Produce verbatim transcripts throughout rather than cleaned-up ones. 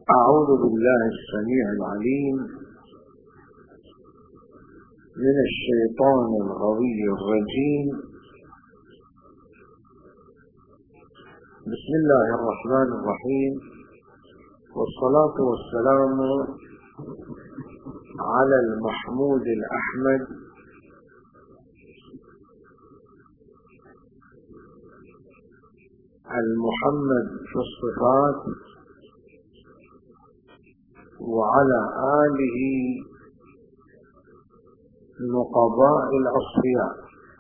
أعوذ بالله السميع العليم من الشيطان الغوي الرجيم. بسم الله الرحمن الرحيم، والصلاة والسلام على المحمود الأحمد المحمد في الصفات، وعلى آله نقباء الأصفياء.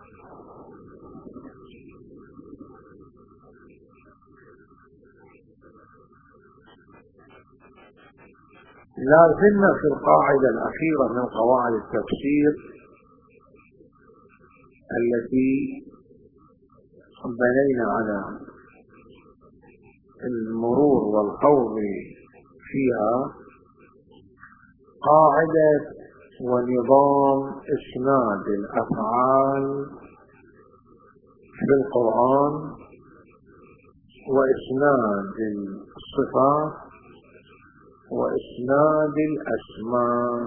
لا زلنا في القاعدة الأخيرة من قواعد التفسير التي بنينا على المرور والخوض فيها، قاعدة ونظام إسناد الأفعال في القرآن وإسناد الصفات وإسناد الأسماء.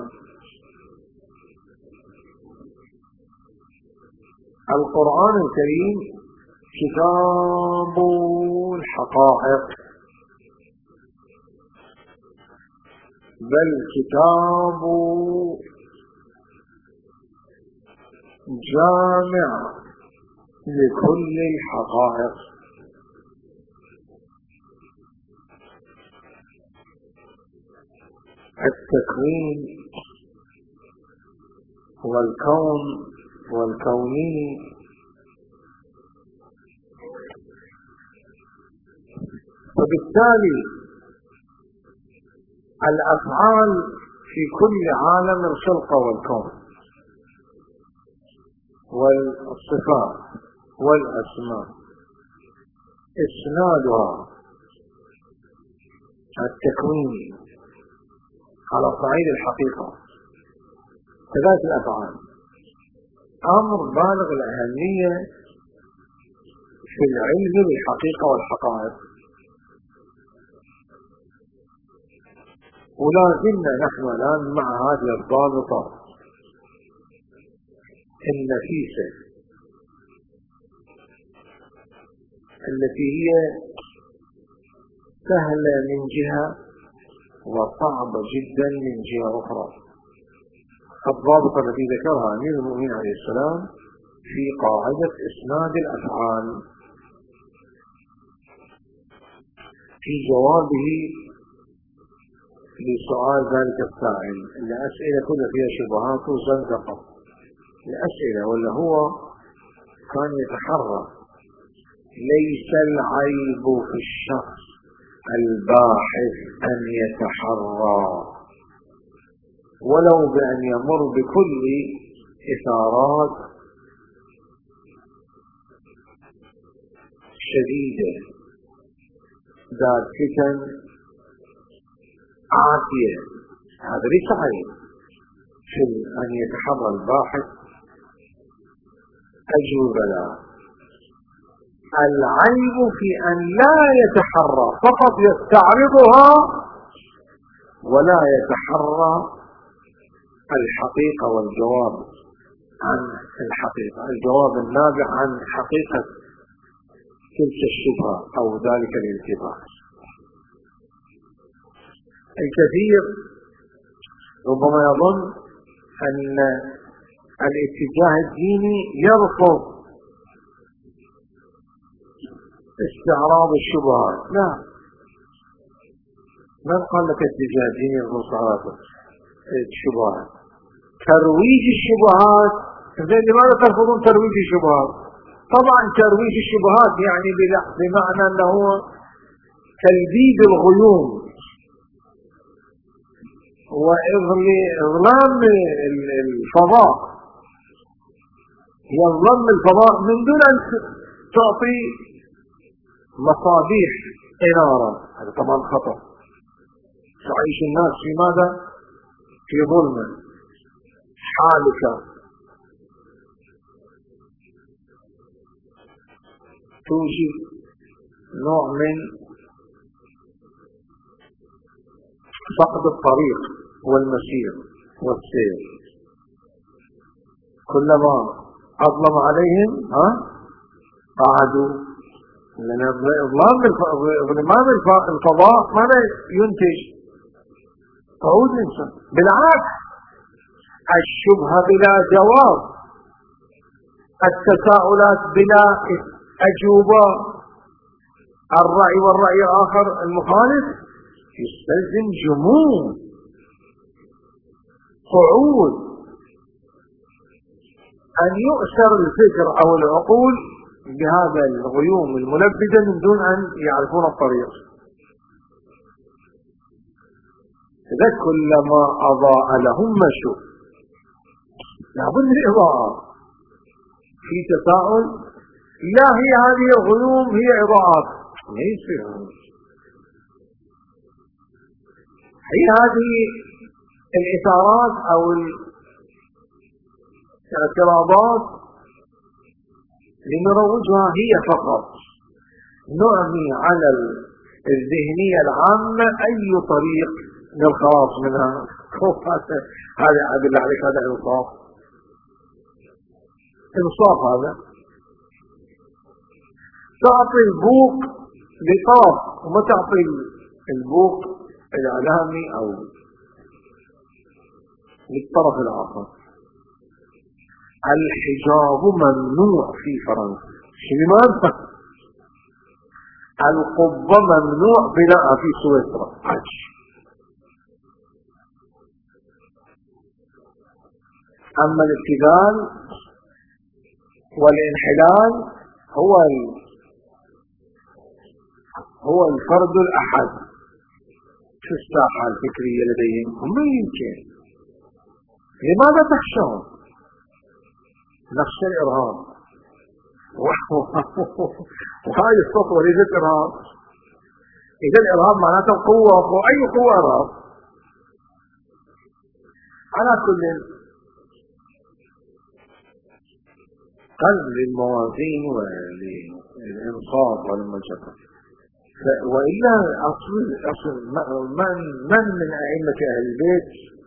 القرآن الكريم كتاب الحقائق، بل كتاب جامع لكل الحقائق. التكوين والكون والكوني وبالتالي الأفعال في كل عالم الخلق والكون، والصفات والأسماء إسنادها التكويني على صعيد الحقيقة، كذلك الأفعال أمر بالغ الأهمية في العلم بالحقيقة والحقائق. ولازمنا نحن الآن مع هذه الضابطة النفيسة التي هي سهلة من جهة وصعبة جدا من جهة أخرى. الضابطة التي ذكرها أمير المؤمنين عليه السلام في قاعدة إسناد الأفعال في جوابه لسؤال ذلك السائل، الأسئلة كلها فيها شبهات وزندقة الأسئلة، ولا هو كان يتحرى. ليس العيب في الشخص الباحث أن يتحرى ولو بأن يمر بكل إثارات شديدة ذات فتن عافية. هذا ليس عيب في أن يتحرى الباحث. أجوب لا، العيب في أن لا يتحرى، فقط يستعرضها ولا يتحرى الحقيقة والجواب عن الحقيقة، الجواب النابع عن حقيقة تلك الشبهة أو ذلك الالتباس. الكثير ربما يظن أن الاتجاه الديني يرفض استعراض الشبهات. لا، من قال لك اتجاه الديني يرفض استعراض الشبهات؟ ترويج الشبهات. لماذا ترفضون ترويج الشبهات؟ طبعا ترويج الشبهات يعني بمعنى أنه تلبيد الغيوم وإظلام الفضاء، يظلم الفضاء من دون أن تعطي مصابيح إنارة. هذا طبعا خطأ. تعيش الناس في ماذا؟ في ظلمة حالكة، توجد نوع من فقد الطريق والمسير والسير. كلما أظلم عليهم ها قعدوا، لأن إظلام الفضاء ماذا ينتج؟ قعود الإنسان. بالعكس، الشبهة بلا جواب، التساؤلات بلا أجوبة، الرأي والرأي الآخر المخالف يستلزم جمود، قعود، أن يؤثر الفكر أو العقول بهذا الغيوم الملبدة من دون أن يعرفون الطريق. إذا كلما أضاء لهم مشوا، لابد من إضاءة. في تساؤل، لا هي هذه الغيوم هي إضاءات، ما يصير. هي هذه الإثارات أو الاعتراضات لنروجها هي فقط، نعمي على الذهنية العامة أي طريق للخلاص منها. هذا أدل عليك، هذا إنصاف، إنصاف. هذا تعطي البوق لطرف وما تعطي البوق الإعلامي أو للطرف الآخر. الحجاب ممنوع في فرنسا، لماذا؟ القبة ممنوع بناء في سويسرا. أما الابتذال والانحلال هو هو الفرد الأحد. شو الساحة الفكرية لديهم؟ ما يمكن. لماذا تخشون؟ نخشى الإرهاب، وهذه الخطوة ليست إرهاب. إذا الإرهاب معناته قوة، وأي قوة إرهاب. على كل قلب للموازين وللإنصاف والمنشطة. وإلا أصل أصل من من من أئمة أهل البيت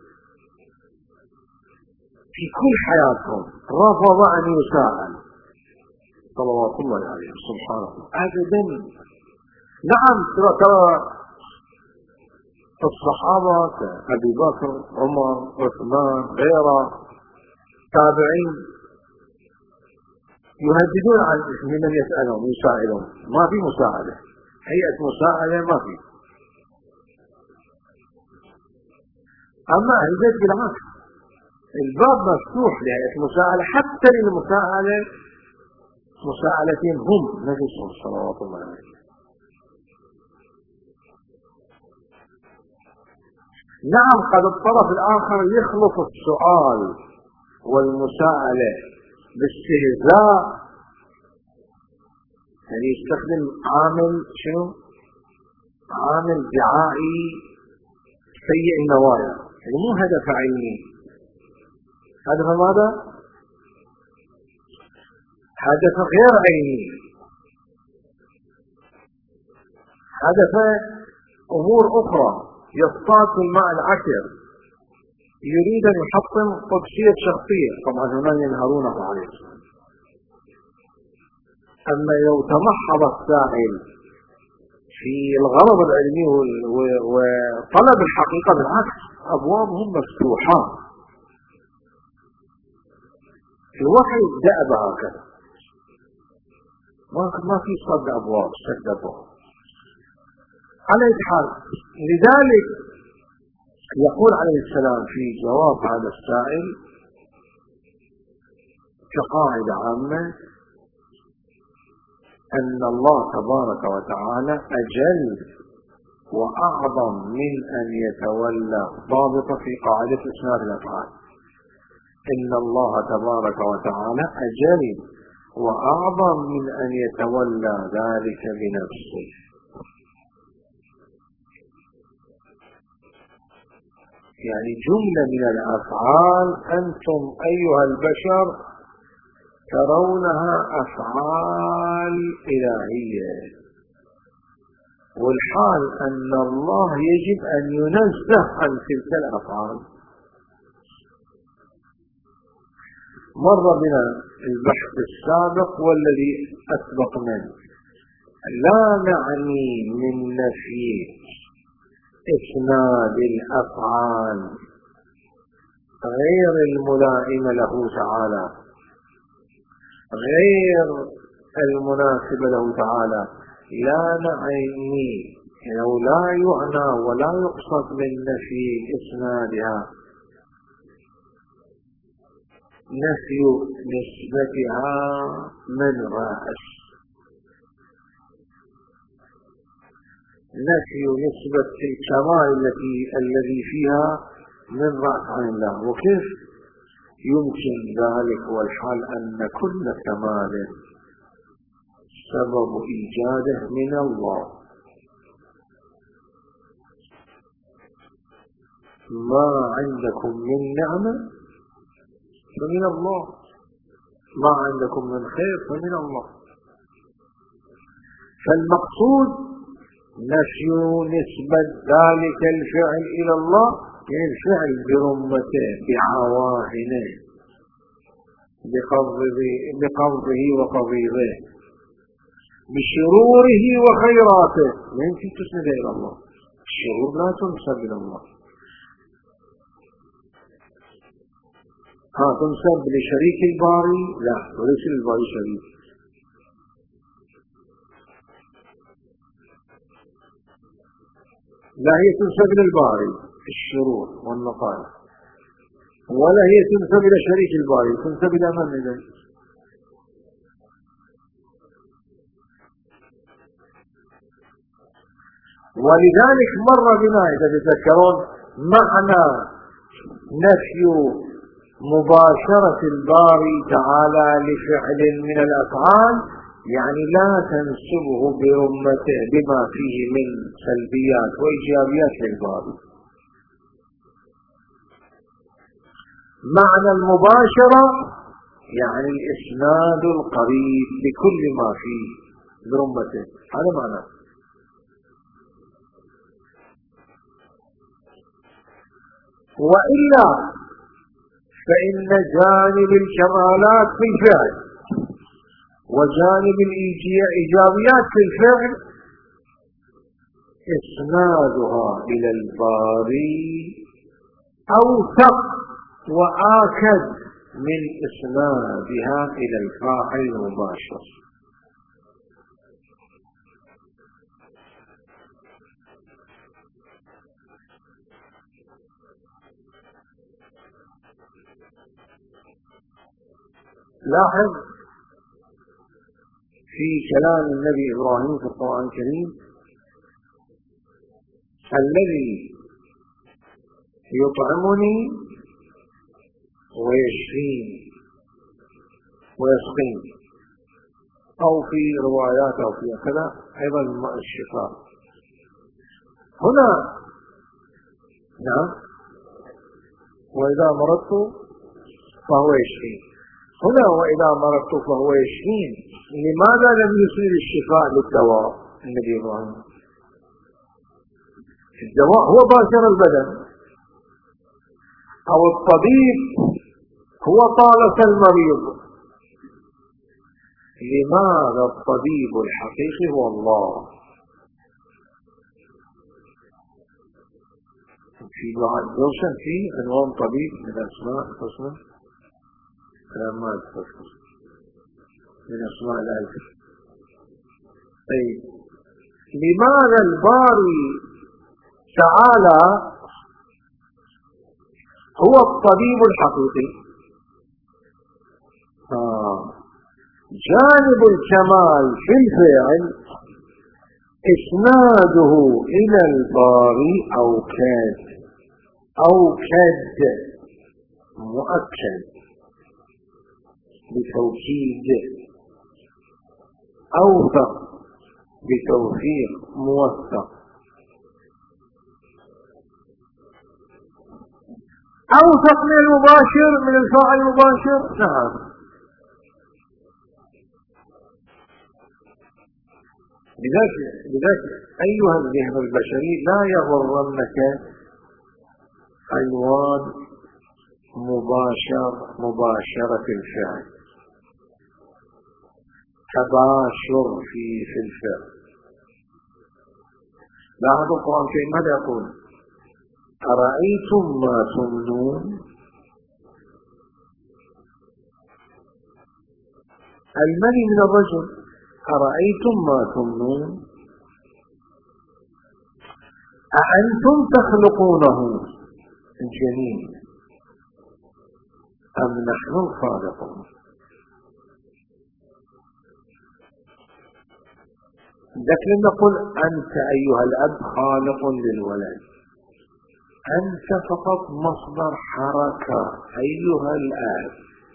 في كل حياتهم رفض أن يساءل صلوات الله عليه سبحانه أبدا. نعم، ترى الصحابة أبي بكر، عمر، عثمان، غيره تابعين يهددون عن من يسألهم يساعدهم. ما في مساعدة، هيئة مساعدة ما في. أما أهل البيت بالعكس، الباب مفتوح لهيئة مساعدة، حتى للمساعدة مساعدتهم هم نفسهم صلوات الله عليه. نعم، قد الطرف الآخر يخلط السؤال والمساعدة باستهزاء، يعني يستخدم عامل شنو؟ عامل دعائي سيء النوايا، يعني مو هدف عيني. هدف ماذا؟ هدف غير عيني، هدف أمور أخرى. يصطاد الماء العكر، يريد أن يحطم قدسية شخصية. طبعا هنا ينهرونه عليه. أما لو تمحض السائل في الغرض العلمي وطلب الحقيقة، بالعكس أبوابهم مفتوحة. الوحي دأب هكذا، ما في صد أبواب، سد أبواب. على أي حال، لذلك يقول عليه السلام في جواب هذا السائل كقاعدة عامة أن الله تبارك وتعالى أجل وأعظم من أن يتولى ضابطة في قاعدة إسناد الأفعال. إن الله تبارك وتعالى أجل وأعظم من أن يتولى ذلك بنفسه. يعني جملة من الأفعال أنتم أيها البشر ترونها أفعال إلهية، والحال أن الله يجب أن ينزه عن تلك الأفعال. مر بنا البحث السابق والذي أسبق منه. لا نعني من نفي إسناد الأفعال غير الملائمة له تعالى، غير المناسب له تعالى، لا نعني أو لا يعنى ولا يقصد من نفي إسنادها نفي نسبتها من رأس، نفي نسبة الكمال التي الذي فيها من رأس عن الله. وكيف يمكن ذلك والحال أن كل كمال سبب إيجاده من الله؟ ما عندكم من نعمة فمن الله، ما عندكم من خير فمن الله. فالمقصود نفي نسبة ذلك الفعل إلى الله، يعني الفعل برمته بعواهنه بقبضه وقبيضه بشروره وخيراته، لا يمكن تسند إلى الله. الشرور لا تنسب إلى الله، ها تنسب لشريك الباري، لا وليس للباري شريك. لا هي تنسب للباري الشرور والنقائص، ولا هي تنسب إلى شريك الباري، تنسب إلى من إذن؟ ولذلك مر بنا إذا تذكرون معنى نفي مباشرة الباري تعالى لفعل من الأفعال، يعني لا تنسبه برمته بما فيه من سلبيات وإيجابيات للباري. معنى المباشرة يعني الإسناد القريب لكل ما فيه برمته، هذا معنى. وإلا فإن جانب الكمالات في الفعل وجانب الإيجابيات في الفعل إسنادها إلى الباري أوثق وآكد من إسنادها إلى الفاعل المباشر. لاحظ في كلام النبي إبراهيم في القرآن الكريم: الذي يطعمني ويشفيني ويسقيني، أو في روايات أو في كذا أيضا الشفاء. هنا نعم وإذا مرضت فهو يشفيني، هنا وإذا مرضت فهو يشفين. لماذا لم يسند الشفاء للدواء النبي إبراهيم؟ الدواء هو باشر البدن، أو الطبيب هو طالة المريض. لماذا الطبيب الحقيقي هو الله؟ في دعاء الجوشن في عنوان طبيب من أسماء الحسنى، ما أتفكر من أسماء الألف. طيب لماذا الباري تعالى هو الطبيب الحقيقي؟ آه. جانب الكمال في الفعل إسناده إلى الباري أو كاد أو كاد مؤكد بتوكيد، أوثق بتوثيق موثق، أوثق من المباشر من الفاعل المباشر. نعم لذلك أيها الذهن البشري لا يغرنك عنوان مباشر مباشرة الفعل، تباشر في في الفعل. لاحظوا القرآن الكريم ماذا يقول؟ أرأيتم ما تمنون، المني من الرجل، أرأيتم ما تمنون أأنتم تخلقونه الجنين أم نحن الخالقون. لكن نقول أنت أيها الأب خالق للولد، أنت فقط مصدر حركة أيها الأب،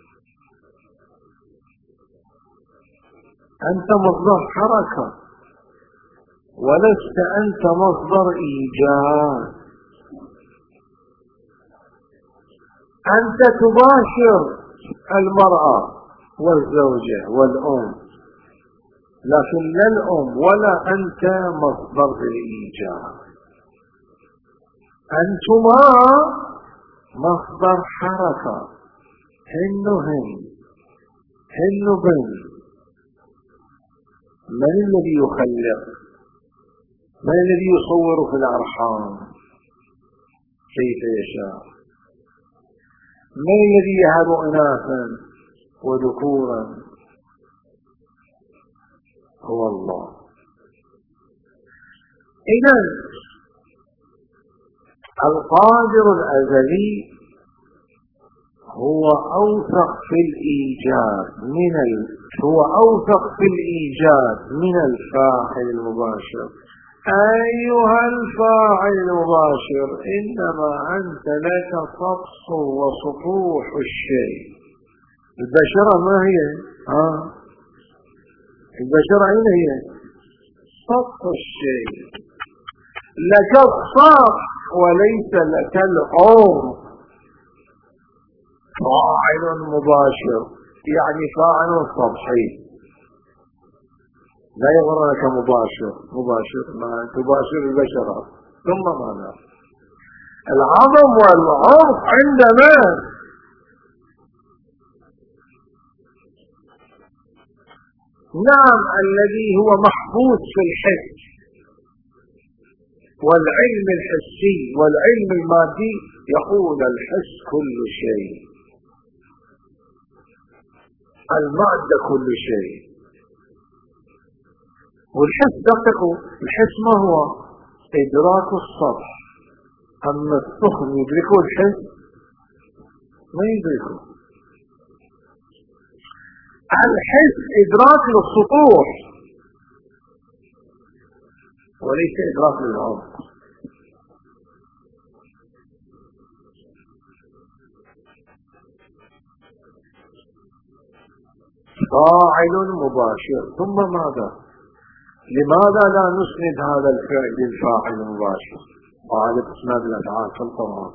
أنت مصدر حركة ولست أنت مصدر إيجاد. أنت تباشر المرأة والزوجة والأم، لكن لا الأم ولا أنت مصدر الإيجاد. أنتما مصدر حركة، هن هن هن بن. من الذي يخلق؟ من الذي يصور في الأرحام كيف يشاء؟ من الذي يهب إناثا وذكورا؟ هو الله. إذن القادر الأزلي هو أوثق في الإيجاد من ال... هو أوثق في الإيجاد من الفاعل المباشر. أيها الفاعل المباشر، إنما أنت لك سطح وسطوح الشيء. البشرة ما هي؟ ها؟ البشرة أين هي؟ سطح الشيء. لك السطح وليس لك العمق. فاعل مباشر يعني فاعل سطحي، لا يغرك مباشر. مباشر ما تباشر البشرة. ثم ماذا؟ العظم والعمق عند من؟ نعم، الذي هو محبوس في الحس والعلم الحسي والعلم المادي يقول الحس كل شيء، المادة كل شيء. والحس دقيق، الحس ما هو؟ إدراك السطح. أما السخن يدركه الحس؟ ما يدركه. الحس إدراك للسطوح وليس إدراك للعمق. فاعل مباشر. ثم ماذا؟ لماذا لا نسند هذا الفعل للفاعل المباشر؟ وعلى اسناد الافعال في القرآن.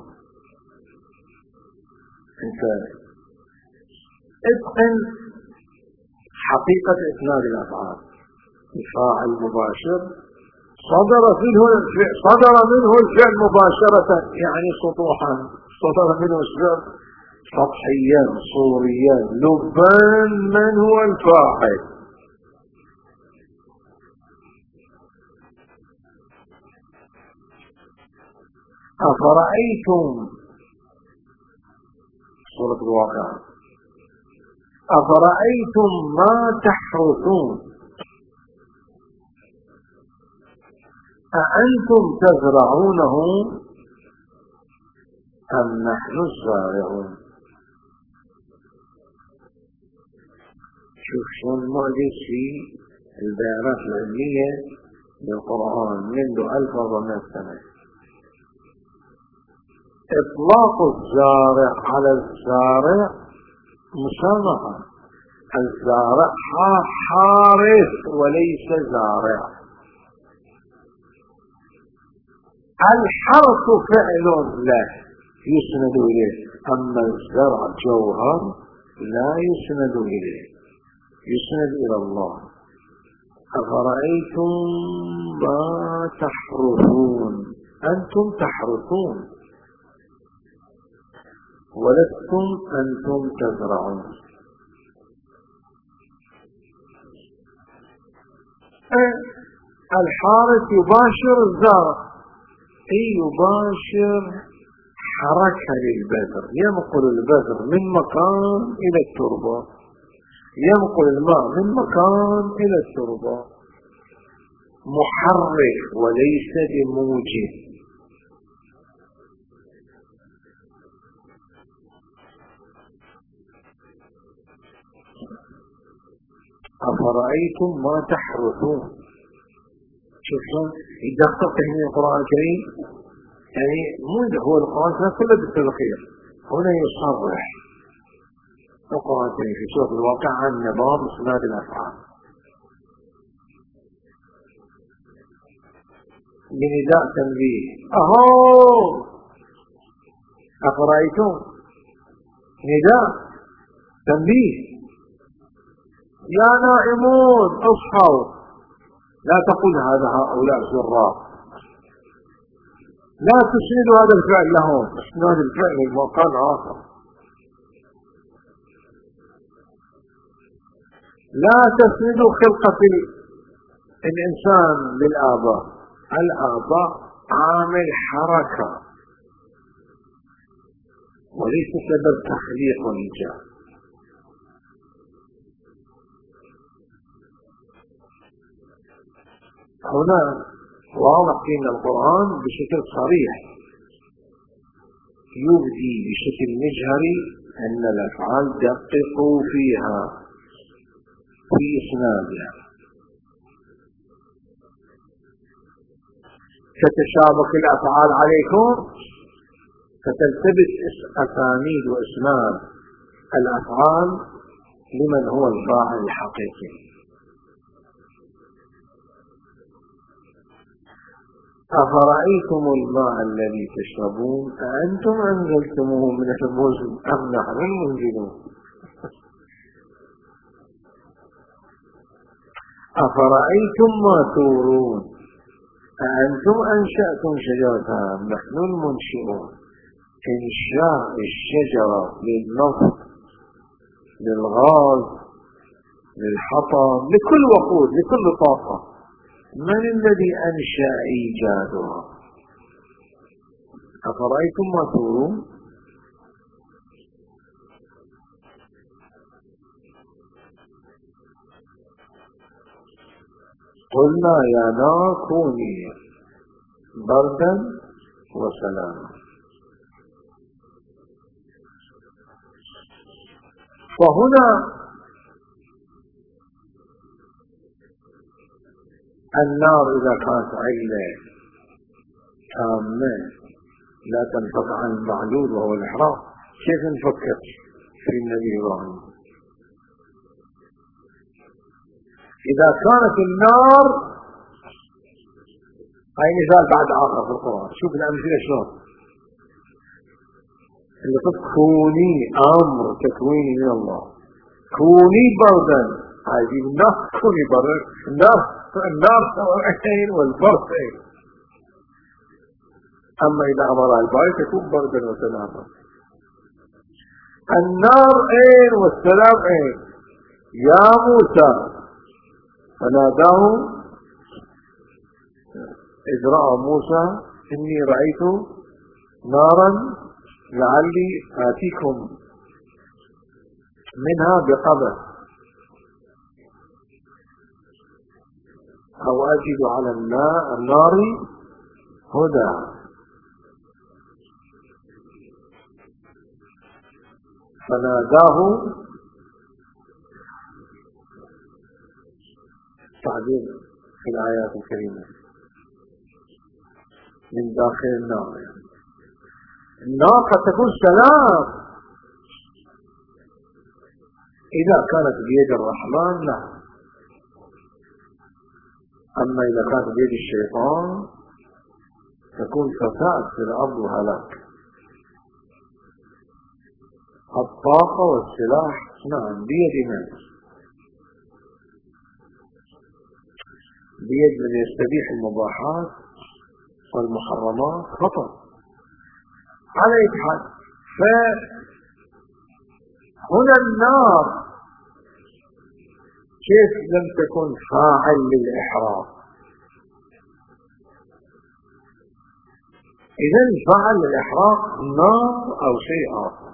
انت اتقن حقيقة اسناد الافعال. الفاعل المباشر صدر منه الفعل، صدر منه الفعل مباشرة يعني سطوحا، صدر منه الفعل سطحيا صوريا لبا. من هو الفاعل؟ أفرأيتم سورة الواقع، أفرأيتم ما تحرثون أأنتم تزرعونه أم نحن الزارعون. شوف شلون معجز في البيانات العلمية للقرآن منذ ألف وأربعمائة سنة. إطلاق الزارع على الزارع مسامحة. الزارع حارث وليس زارع. الحرث فعل له يسند إليه، أما الزرع جوهر لا يسند إليه، يسند إلى الله. أفرأيتم ما تحرثون. أنتم تحرثون ولستم أنتم تزرعون. الحارث يباشر الزارع، أي يباشر حركة للبذر، ينقل البذر من مكان إلى التربة، ينقل الماء من مكان إلى التربة، محرك وليس بموجب. أفرأيتم ما تحرثون. شوفون يدقق هنا القرآن الكريم، يعني مو هو القرآن كله بالتذكير، هنا يصرح القرآن الكريم في سورة الواقع عن نظام إسناد الأفعال بنداء تنبيه. أهو أفرأيتم نداء تنبيه، يا نائمون اصحوا. لا تقول هذا هؤلاء زراء، لا تسندوا هذا الفعل لهم، اسناد الفعل لمكان آخر. لا تسندوا خلقة الإنسان للآباء، الآباء عامل حركة وليس سبب تخليق الإنجاب. هنا واضح في القرآن بشكل صريح يبدي بشكل مجهري أن الأفعال دققوا فيها في إسنادها، تتشابك الأفعال عليكم فتلتبس أسانيد وإسناد الأفعال لمن هو الفاعل الحقيقي. أفرأيتم الماء الذي تشربون أأنتم أنزلتموه من المزن أم نحن المنزلون. أفرأيتم ما تورون أأنتم أنشأتم شجرتها أم نحن المنشئون. إنشاء الشجرة للنفط للغاز للحطب لكل وقود لكل طاقة، من الذي أنشأ إيجادها؟ أفرأيتم ما تورون. قلنا يا نار كوني بردا وسلاما. فهنا النار إذا كانت علة تامة لا تنفك عن المعلول وهو الإحراق، كيف نفكر في النبي إبراهيم؟ إذا كانت النار، هاي مثال بعد آخر في القرآن، شوف الأمثلة شلون اللي قلت كوني أمر تكويني من الله، كوني بردا، هذه النار كوني بردا، النار النار سواءين والبرد اين. أما إذا أمرها الباري تكون بردا وسلاما. النار اين والسلام اين. يا موسى فناداه إذ رأى موسى إني رأيت نارا لعلي آتيكم منها بقبس أو أجد على النار هدى. فناداه تعبير في الآيات الكريمة من داخل النار، يعني النار قد تكون سلام إذا كانت بيد الرحمن لا، أما إذا كانت بيد الشيطان تكون فساد في الأرض وهلاك. الطاقة والسلاح نعم بيد من. بيد من يستبيح المباحات والمحرمات خطر. على أي حال، فهنا النار كيف لم تكن فاعل للإحراق؟ إذا فعل الإحراق نار أو شيء آخر.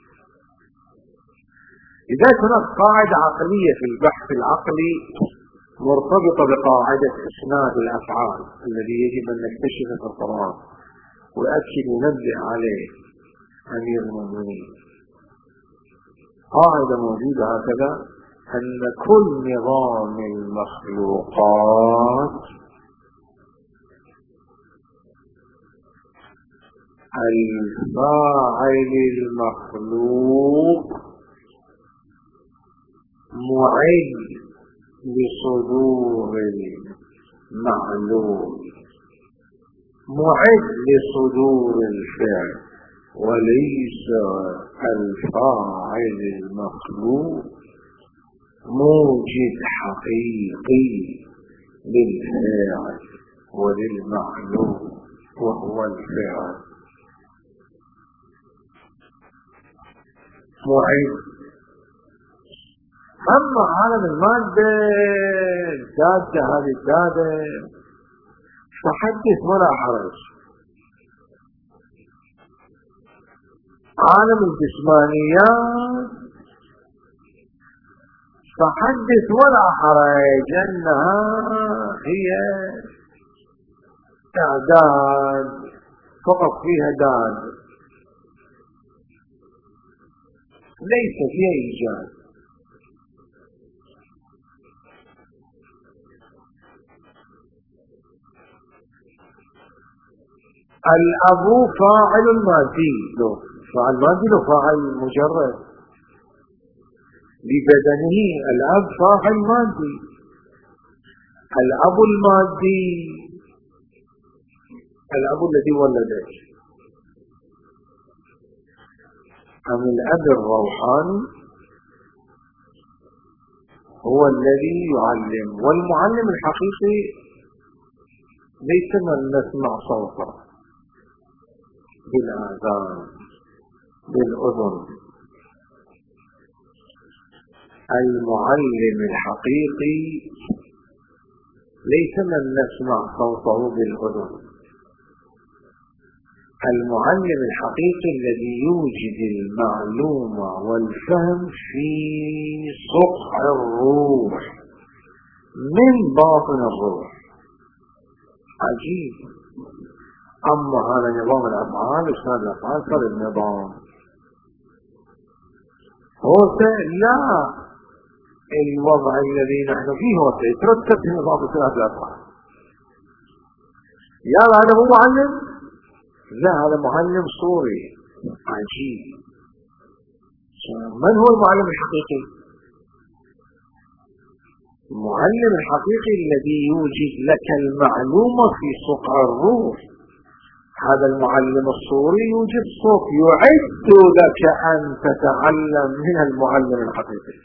إذا هناك قاعدة عقلية في البحث العقلي مرتبطة بقاعدة إسناد الأفعال الذي يجب أن نكتشفه في القرآن ويأكد ونبه عليه أمير المؤمنين. قاعدة موجودة هكذا، أن كل نظام المخلوقات الفاعل المخلوق معد لصدور المعلوم، معد لصدور الفعل، وليس الفاعل المخلوق موجد حقيقي للفاعل وللمعلوم وهو الفعل. معد. أما عالم المادة الجادة هذه الجادة فحدث ولا حرج. عالم الجسمانيات فحدث ولا حرج، أنها هي تعداد فقط، فيها داد ليس فيها إيجاد. الأب فاعل مادي، له فاعل مادي، له فاعل مجرد ببدنه. الأب فاعل مادي. الأب المادي الأب الذي ولدك، أم الأب الروحاني هو الذي يعلم. والمعلم الحقيقي ليس من نسمع صوته بالآذان بالأذن. المعلم الحقيقي ليس من نسمع صوته بالأذن. المعلم الحقيقي الذي يوجد المعلومة والفهم في صقع الروح من باطن الروح. عجيب. أما هذا نظام الأفعال، إسناد الأفعال صار النظام هو لا الوضع الذي نحن فيه هو يترتب في نظام إسناد الأفعال. يا هذا هو معلم؟ لا، هذا معلم صوري. عجيب. من هو المعلم الحقيقي؟ المعلم الحقيقي الذي يوجد لك المعلومة في صقع الروح. هذا المعلم الصوري يوجد صوت يعد لك أن تتعلم من المعلم الحقيقي.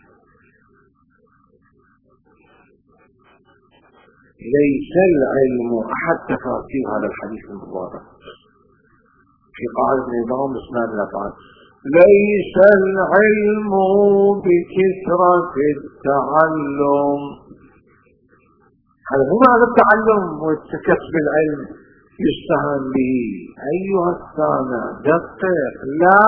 ليس العلم أحد تفاصيل هذا الحديث المبارك في قاعدة نظام إسناد الأفعال. ليس العلم بكثرة التعلم. هذا هو هذا التعلم والكسب العلم يستهان به. أيها السامع دقق، لا،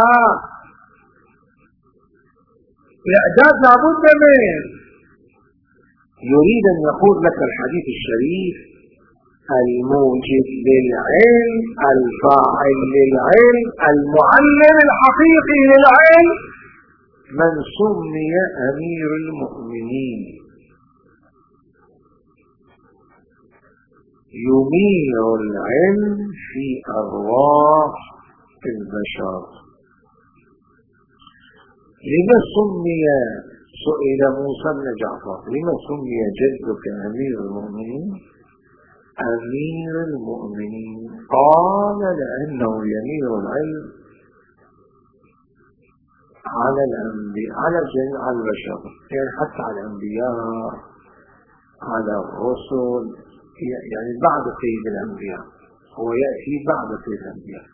الإعداد لابد منه. يريد أن يقول لك الحديث الشريف الموجد للعلم، الفاعل للعلم، المعلم الحقيقي للعلم، من سمي أمير المؤمنين. يمير العلم في أرواح البشر. لما سمي؟ سئل موسى بن جعفر لما سمي جدك أمير المؤمنين أمير المؤمنين؟ قال لأنه يمير العلم على الأنبياء، على جميع البشر، يعني حتى على الأنبياء، على الرسل، يعني بعد سيد الأنبياء، هو يأتي بعد سيد الأنبياء.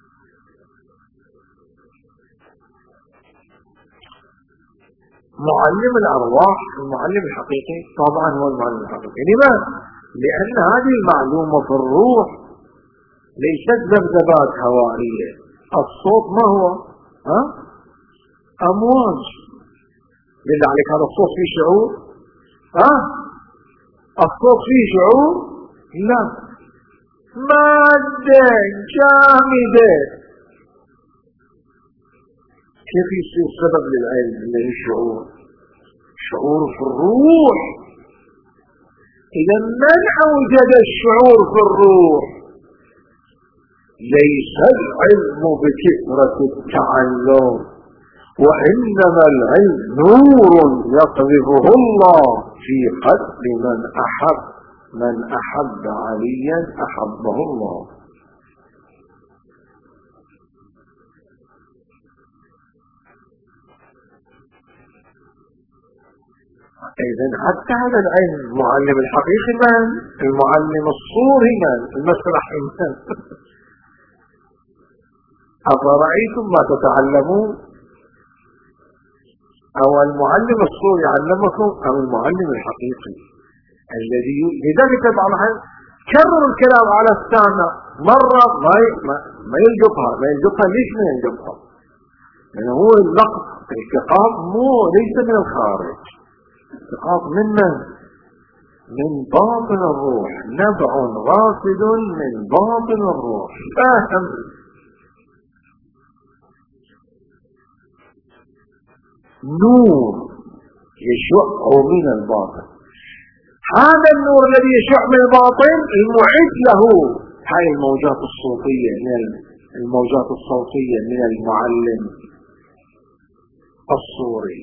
معلم الأرواح المعلم الحقيقي طبعا هو المعلم الحقيقي. لماذا؟ لأن هذه المعلومة في الروح ليست ذبذبات هوائية. الصوت ما هو؟ ها؟ أمواج. لذلك هذا الصوت فيه شعور؟ ها؟ الصوت فيه شعور؟ لا، مادة جامدة. كيف يصير سبب للعلم من الشعور؟ شعور في الروح. إذا من أوجد الشعور في الروح؟ ليس العلم بكثرة التعلم، وإنما العلم نور يقذفه الله في قلب من أحب. من أحب عليا أحبه الله. إذن حتى هذا العلم المعلم الحقيقي من؟ المعلم الصوري من؟ المسرحي من؟ أفرأيتم ما تتعلمون؟ أو المعلم الصوري علمكم أو المعلم الحقيقي الذي ي... لذلك بعض الأحيان كرر الكلام على السامع مرة ما ي... ما يلقطها ما يلقطها ليش ما يلقطها؟ لأنه هو اللقط التقاط مو ليس من الخارج، التقاط من من؟ من باطن الروح، نبع راصد من باطن الروح. فاهم؟ نور يشع من الباطن. هذا النور الذي يشع من الباطن المعد له هاي الموجات الصوتية من الموجات الصوتية من المعلم الصوري.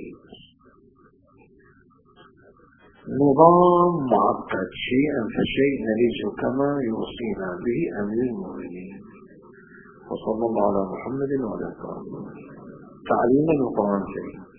نظام معقد شيئا فشيء نريد كما يوصينا به أمير المؤمنين. وصلى الله على محمد وعلى آله تعليما وقرآن كريم.